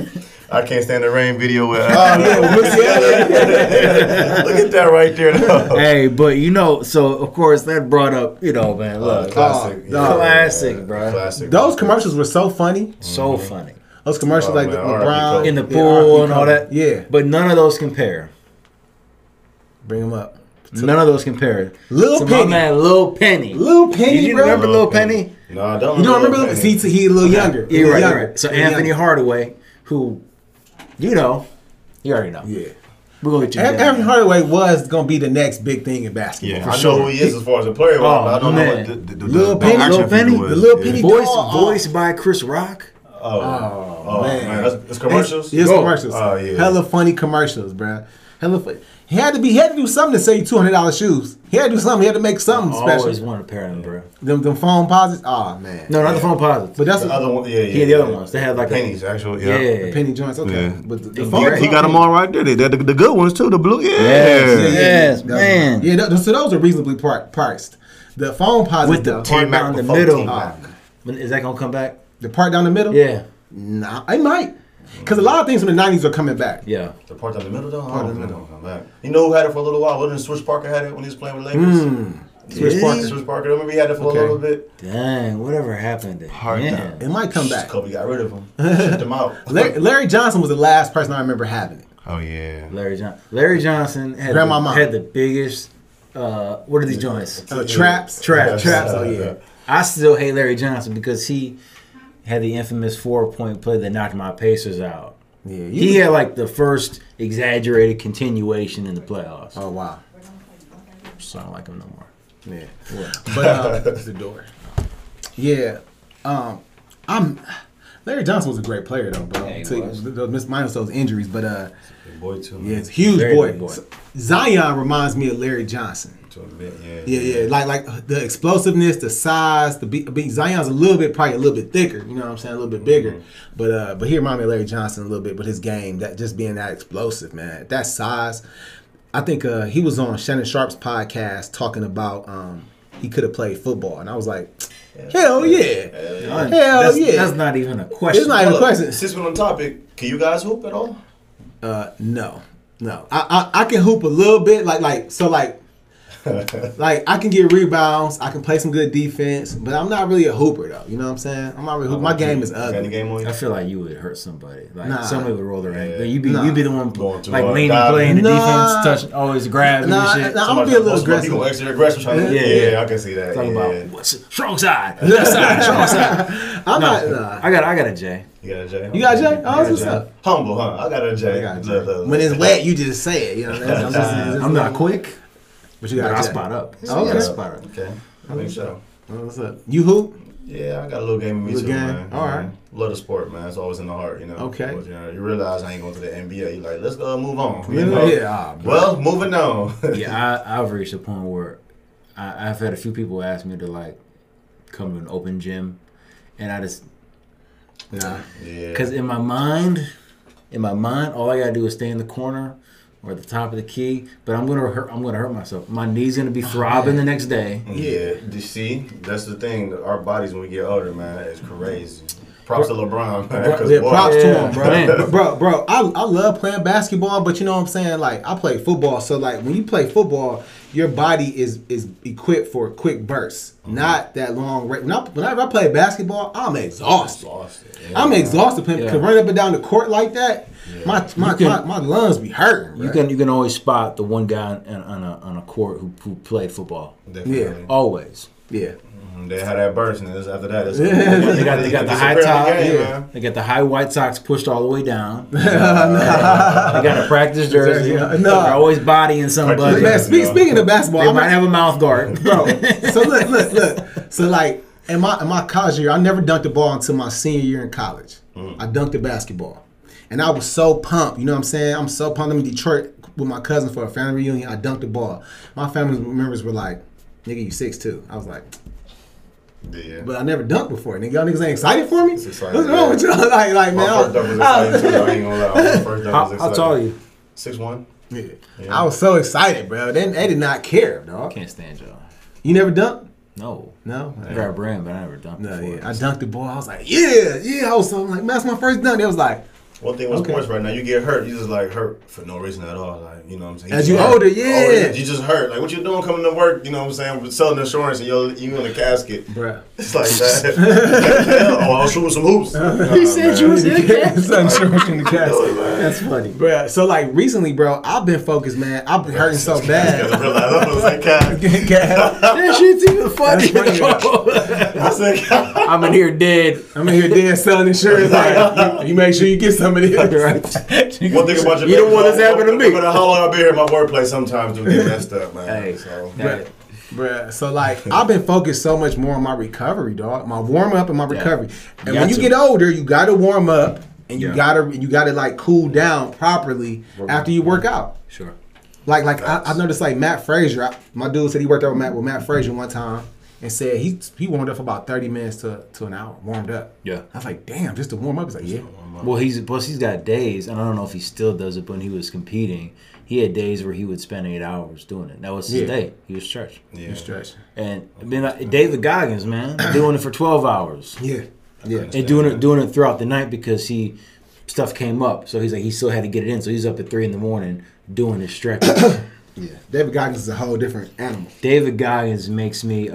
I Can't Stand the Rain video with. Oh yeah, with Missy Elliott. Look at that right there. Though. Hey, but so of course that brought up, man, look, classic, classic, bro. Classic. Those commercials were so funny. So funny. Those commercials like the LeBron in the pool and all that. Yeah, but none of those compare. Bring them up. None of those compare. Lil Penny. My man, Lil Penny. Lil Penny, you bro. remember Lil Penny? No, I don't. You don't remember Lil Penny? He a little younger. You're right. So Anthony Hardaway, who, you already know. Yeah. We're gonna get you. Anthony Hardaway was gonna be the next big thing in basketball. Yeah, I know who he is as far as a player. I don't know what the Lil Penny. The Lil Penny voiced by Chris Rock. Oh man. It's commercials? It's commercials. Oh, yeah. Hella funny commercials, bro. Hella funny. He had to do something to sell you $200 shoes. He had to do something. He had to make something special. I always wanted a pair of them, bro. Them phone posits. Oh man. No, not the phone posits. But that's the other one. Yeah, the other ones. They had like pennies, actually. Yeah. The penny joints. Okay. Yeah. But the phone, he got them all right there. The good ones too. The blue. Yeah. Yes, man. Yeah. So those are reasonably priced. The phone posits with the part down the middle. Is that gonna come back? The part down the middle? Yeah. Nah, it might. Because a lot of things from the 90s are coming back. Yeah. The part down the middle, though? Part down the middle. Come back. You know who had it for a little while? Wasn't it Swish Parker had it when he was playing with Lakers? Swish Parker. Remember he had it for a little bit? Dang, whatever happened to him? It might come back. Kobe got rid of him. Shipped him out. Larry Johnson was the last person I remember having it. Oh, yeah. Larry Johnson had the biggest, what are these joints? Traps. Oh, yeah. I still hate Larry Johnson because he had the infamous 4-point play that knocked my Pacers out. Yeah, he had like the first exaggerated continuation in the playoffs. Oh wow! So I don't like him no more. Yeah, but that's the door. Yeah, Larry Johnson was a great player though, bro. Yeah, minus those injuries, but big boy too. Yeah, it's a huge boy. Zion reminds me of Larry Johnson. Yeah. Like the explosiveness, the size, the beat. Zion's probably a little bit thicker. You know what I'm saying? A little bit bigger. Mm-hmm. But he reminded me of Larry Johnson a little bit with his game, that just being that explosive, man. That size. I think he was on Shannon Sharp's podcast talking about he could have played football, and I was like, hell yeah. That's not even a question. It's not even a question. Since we're on topic, can you guys hoop at all? No. I can hoop a little bit, like I can get rebounds, I can play some good defense, but I'm not really a hooper though. You know what I'm saying? I'm not really hooper. My game is ugly. I feel like you would hurt somebody. Like somebody would roll their ankle. Yeah. You be the one like leaning, playing the defense, touching, always grabbing and shit. I'm gonna be a little aggressive. You gonna extra aggressive? Yeah, I can see that. Talking about what's strong side, left side, strong side. I got a J. You got a J? You got a J? Oh, what's up? Humble, huh? I got a J. When it's wet, you just say it. You know, I'm not quick. But you got I spot up. Okay. I think so. What's up? You hoop? Yeah, I got a little game in me too, man. All right. Love the sport, man. It's always in the heart, you know. Okay. But, you realize I ain't going to the NBA. You're like, let's go move on. You know? Yeah. Well, moving on. Yeah, I've reached a point where I've had a few people ask me to like come to an open gym, and I just because in my mind, all I gotta do is stay in the corner or at the top of the key, but I'm gonna hurt myself. My knee's gonna be throbbing the next day. Yeah, you see, that's the thing. Our bodies when we get older, man, it's crazy. Props to LeBron, man. Props to him, bro. I love playing basketball, but you know what I'm saying? Like, I play football, so like when you play football, your body is equipped for quick bursts, not that long. Whenever I play basketball, I'm exhausted. Yeah, I'm exhausted playing. Cause running up and down the court like that, my lungs be hurting. You can always spot the one guy on a court who played football. Definitely. Yeah, always. Yeah. They had that burst, and after that, they got the high top. They got the high White Sox pushed all the way down. They got a practice jersey. They're always bodying somebody. Man, speaking of basketball, they might have a mouth guard, bro. So look. So like in my college year, I never dunked the ball until my senior year in college. I dunked the basketball, and I was so pumped. You know what I'm saying? I'm so pumped. I'm in Detroit with my cousin for a family reunion. I dunked the ball. My family members were like, "Nigga, you 6'2". I was like. Yeah. But I never dunked before. Nigga, y'all niggas ain't excited for me? What's wrong with y'all? Like man. My first dunk was exciting too. I ain't gonna lie. My first dunk was exciting. How tall are you? 6'1". Yeah. I was so excited, bro. They did not care, dog. Can't stand y'all. You never dunked? No. I got brand, but I never dunked before. I dunked the ball. I was like, yeah. I was so like, man, that's my first dunk. They was like, One thing with sports right now, you get hurt, you just like hurt for no reason at all. Like, you know what I'm saying? As you older, you just hurt. Like, what you doing coming to work, you know what I'm saying, selling insurance and you in a casket. Bruh. It's like that. I was shooting some hoops. He said you was in a casket. Selling insurance in the casket. That's funny. Bruh. So, like, recently, bro, I've been focused, man. I've been hurting so bad. That shit's even funny. I'm in here dead. Selling insurance. Like, you make sure you get some of this. Right. One thing about you don't want this happen to me. No matter how long I've been here in my workplace, sometimes do get messed up, man. Hey, so. Bruh, so like I've been focused so much more on my recovery, dog. My warm up and my recovery. And when you get older, you gotta warm up and you gotta like cool down properly after you work out. Sure. Like I noticed like Matt Frazier. My dude said he worked out with Matt Frazier one time and said he warmed up for about 30 minutes to an hour. Warmed up. Yeah. I was like, damn, just to warm up. He's like, yeah. Well, he's got days, and I don't know if he still does it. But when he was competing, he had days where he would spend 8 hours doing it. That was his day. He was stretching. Yeah. He was stretching. And then David Goggins, man, doing it for 12 hours. Yeah. And doing it throughout the night because stuff came up. So he's like, he still had to get it in. So he's up at 3 a.m. doing his stretching. Yeah. David Goggins is a whole different animal. David Goggins makes me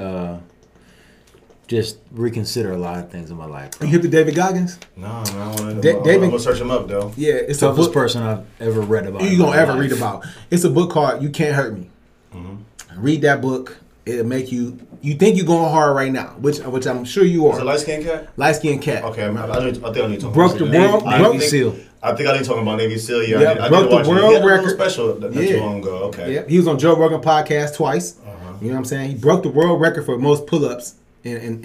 just reconsider a lot of things in my life. Bro. You hit the David Goggins? No, man. I'm David, going to search him up, though. Yeah, it's the toughest person I've ever read about. You're going to ever read about. It's a book called You Can't Hurt Me. Mm-hmm. Read that book. It'll make you think you're going hard right now, which I'm sure you are. Is it light-skinned cat? Light-skinned cat. Okay, I think I need to talk broke about the world. Navy SEAL. I think I need to talk about Navy SEAL. Yeah, yep, broke the world record. Special not too long ago. Okay. Yeah, he was on Joe Rogan podcast twice. You know what I'm saying? He broke the world record for most pull-ups in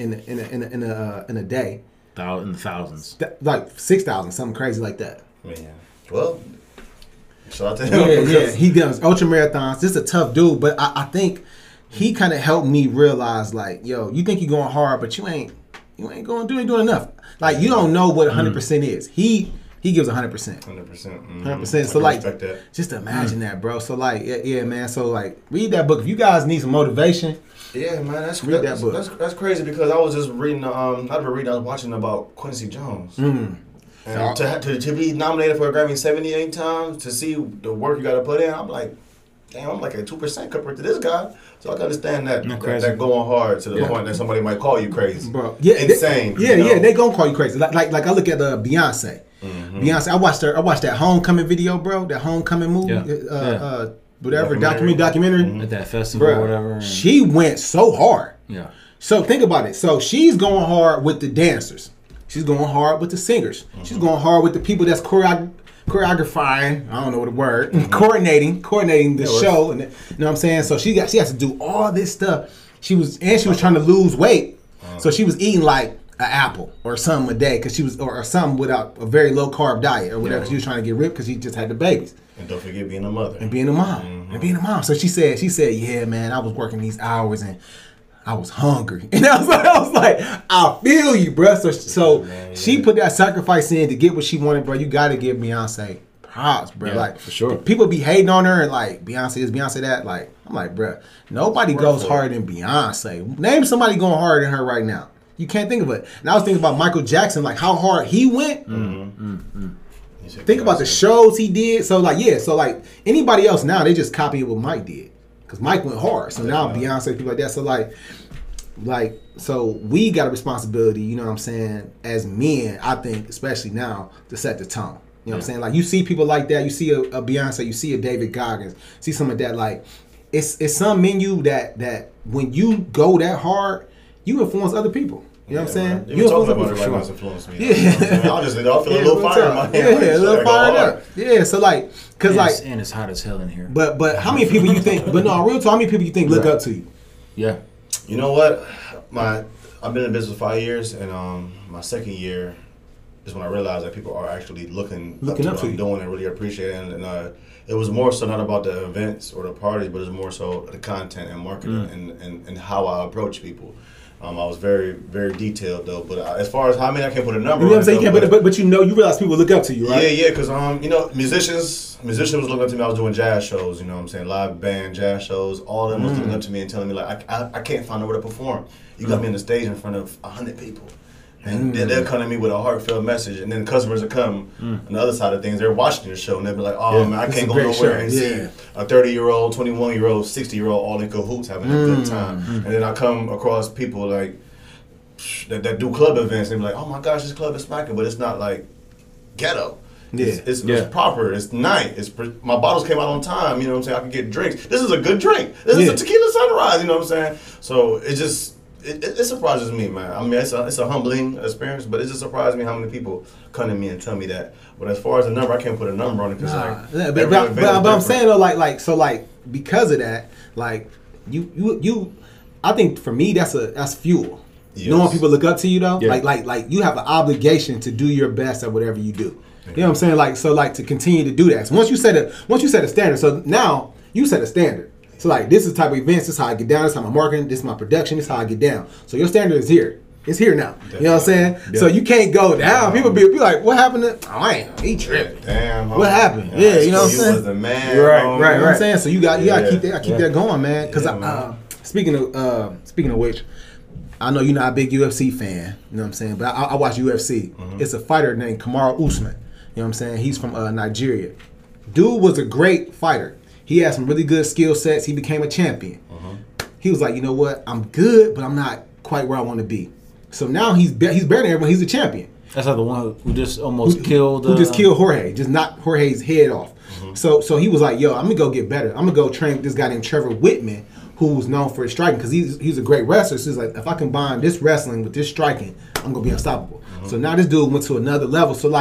a day. In the thousands. Like 6,000, something crazy like that. Man, well, shout out to him. Yeah. He does ultra marathons. This is a tough dude, but I think he kind of helped me realize, like, yo, you think you're going hard, but you ain't doing enough. Like, you don't know what 100% is. He gives 100%. 100%. So like, just imagine that, bro. So like, yeah, man. So like, read that book if you guys need some motivation. Yeah, man, read that book. That's crazy because I was just reading. I was watching about Quincy Jones. And to be nominated for a Grammy 78 times, to see the work you got to put in, I'm like, damn, I'm like at 2% compared to this guy. So I can understand that going hard to the point that somebody might call you crazy, bro. Yeah, insane. They gonna call you crazy. Like I look at Beyonce. Beyonce, I watched that Homecoming video, bro. That Homecoming movie, whatever documentary at that festival or whatever. She went so hard. Yeah. So think about it. So she's going hard with the dancers. She's going hard with the singers. She's going hard with the people that's choreographing. I don't know what the word. Coordinating the show. And, you know what I'm saying? So she has to do all this stuff. She was trying to lose weight, so she was eating like an apple or something a day because she was or something without a very low carb diet or whatever. She was trying to get ripped because she just had the babies. And don't forget being a mother. And being a mom. So she said, yeah, man, I was working these hours and I was hungry. And I was like, I feel you, bro. So she put that sacrifice in to get what she wanted, bro. You got to give Beyonce props, bro. Yeah, like, for sure. People be hating on her and like, Beyonce is Beyonce that. Like, I'm like, bro, nobody goes harder than Beyonce. Name somebody going harder than her right now. You can't think of it. And I was thinking about Michael Jackson, like how hard he went. Think about the shows he did. So like anybody else now, they just copy what Mike did. Because Mike went hard. So now Beyonce, people like that. So so we got a responsibility, you know what I'm saying, as men, I think, especially now, to set the tone. You know what I'm saying? Like you see people like that, you see a Beyonce, you see a David Goggins, see some of that, like it's some menu that when you go that hard, you influence other people. You know what I'm saying? You talking about everybody influenced me. Yeah. I feel a little fire in my hand. Yeah, a little fired up. Yeah, so like, and it's hot as hell in here. But how many people you think? But no, real talk. How many people you think look up to you? Yeah. You know what? I've been in business for 5 years, and my second year is when I realized that people are actually looking up to what I'm doing and really appreciating it. And it was more so not about the events or the parties, but it was more so the content and marketing and how I approach people. I was very, very detailed though, but as far as how many, I can't put a number. You know what I'm saying? But you realize people look up to you, right? Yeah, because musicians was looking up to me. I was doing jazz shows, you know what I'm saying, live band jazz shows. All of them was looking up to me and telling me like, I can't find nowhere to perform. You got me on the stage in front of 100 people, And then they'll come to me with a heartfelt message, and then customers will come on the other side of things. They're watching the show, and they'll be like, "Oh man, I can't go nowhere and see a 30-year-old, 21-year-old, 60-year-old all in cahoots having a good time." And then I come across people like that do club events, and they be like, "Oh my gosh, this club is smacking," but it's not like ghetto. It's proper. It's nice. My bottles came out on time. You know what I'm saying? I can get drinks. This is a good drink. This is a tequila sunrise. You know what I'm saying? So it just it surprises me, man. I mean, it's a humbling experience, but it just surprises me how many people come to me and tell me that. But as far as the number, I can't put a number on it because but I'm saying though, because of that, like you, I think for me that's fuel. Yes. Knowing people look up to you though, like you have an obligation to do your best at whatever you do. You know what I'm saying? Like to continue to do that. So once you set a standard, so now you set a standard. So like this is the type of events, this is how I get down, this is how my marketing, this is my production, this is how I get down. So your standard is here. It's here now. Definitely. You know what I'm saying? Yeah. So you can't go down. People be like, what happened to he tripping. Damn. What happened? Yeah, you know what I'm saying? Was the man. Right. You know what I'm saying? So you gotta keep that going, man. Because speaking of which, I know you're not a big UFC fan, you know what I'm saying? But I watch UFC. Mm-hmm. It's a fighter named Kamaru Usman. You know what I'm saying? He's from Nigeria. Dude was a great fighter. He had some really good skill sets. He became a champion. Mm-hmm. He was like, you know what? I'm good, but I'm not quite where I want to be. So now he's better than everyone. He's a champion. That's like the one who just almost killed... Who just killed Jorge. Just knocked Jorge's head off. Mm-hmm. So he was like, yo, I'm going to go get better. I'm going to go train with this guy named Trevor Whitman, who's known for his striking, because he's a great wrestler. So he's like, if I combine this wrestling with this striking, I'm gonna be unstoppable. Mm-hmm. So now this dude went to another level. So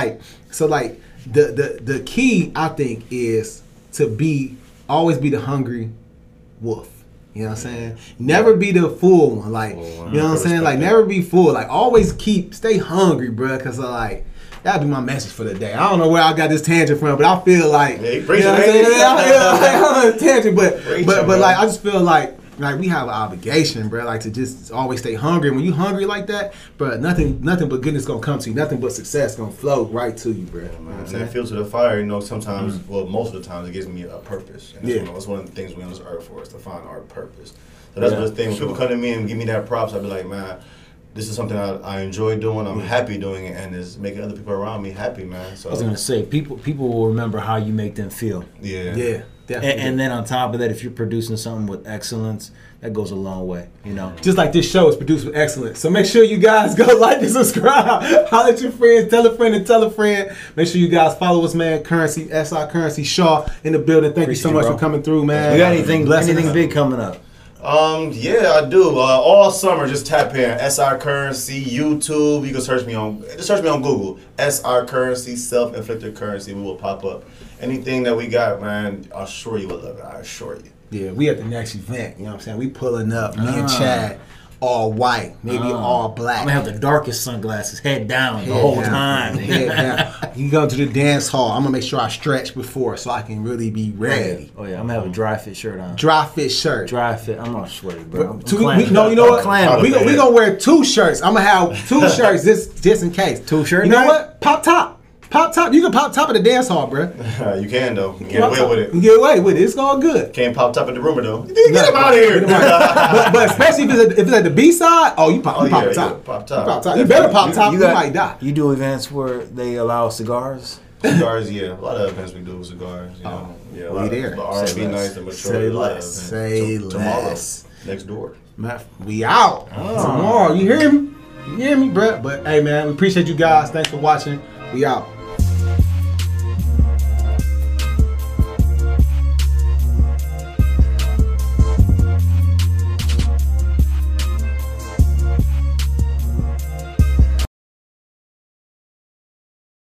the key, I think, is to always be the hungry wolf. You know what I'm saying? Never be the full one. Like, you know what I'm saying? Like, never be full. Like, always stay hungry, bro. Because like, that'd be my message for the day. I don't know where I got this tangent from, but I feel like, you know what I'm saying? I'm on a tangent, but like, I just feel like we have an obligation, bro, like to just always stay hungry. And when you hungry like that, bro, nothing but goodness gonna come to you. Nothing but success gonna flow right to you, bro. Yeah, man. You know and fuel to the fire, you know, sometimes, well, most of the time, it gives me a purpose. And that's one of the things we on this earth for, is to find our purpose. So that's the thing. When people come to me and give me that props, I'll be like, man, this is something I enjoy doing. I'm happy doing it, and it's making other people around me happy, man. So I was gonna say, people will remember how you make them feel. Yeah. And then on top of that, if you're producing something with excellence, that goes a long way, you know. Just like this show is produced with excellence. So make sure you guys go like and subscribe. Holler at your friends, tell a friend and tell a friend. Make sure you guys follow us, man. Currency, SI Currency, Shaw in the building. Thank you so much for coming through, man. You got anything big coming up? Yeah, I do. All summer, just tap in SR Currency, YouTube. You can search me on Google. SR Currency, self-inflicted currency. We will pop up. Anything that we got, man, I assure you will love it. I assure you. Yeah, we at the next event. You know what I'm saying? We pulling up. Me and Chad, all white, maybe all black. I'm gonna have the darkest sunglasses, head down the whole time. Head down. You go to the dance hall. I'm gonna make sure I stretch before so I can really be ready. Oh yeah, I'm gonna have a dry fit shirt on. Dry fit shirt. Dry fit. I'm not sweaty, bro. You know what? We gonna wear 2 shirts. I'm gonna have 2 shirts just in case. 2 shirts. You know what? Pop top. Pop top. You can pop top at the dance hall, bro. You can though. You get away with it. You get away with it. It's all good. Can't pop top at the rumor though. Get him out of here. but especially if it's at the B side, you pop top. Pop top. Pop top. You better pop top. You might die. You do events where they allow cigars. Cigars, yeah. A lot of events we do with cigars. You know. Yeah. We there. The R&B nights, the mature. Say less. Next door. We out tomorrow. You hear me? You hear me, bro? But hey, man, we appreciate you guys. Thanks for watching. We out.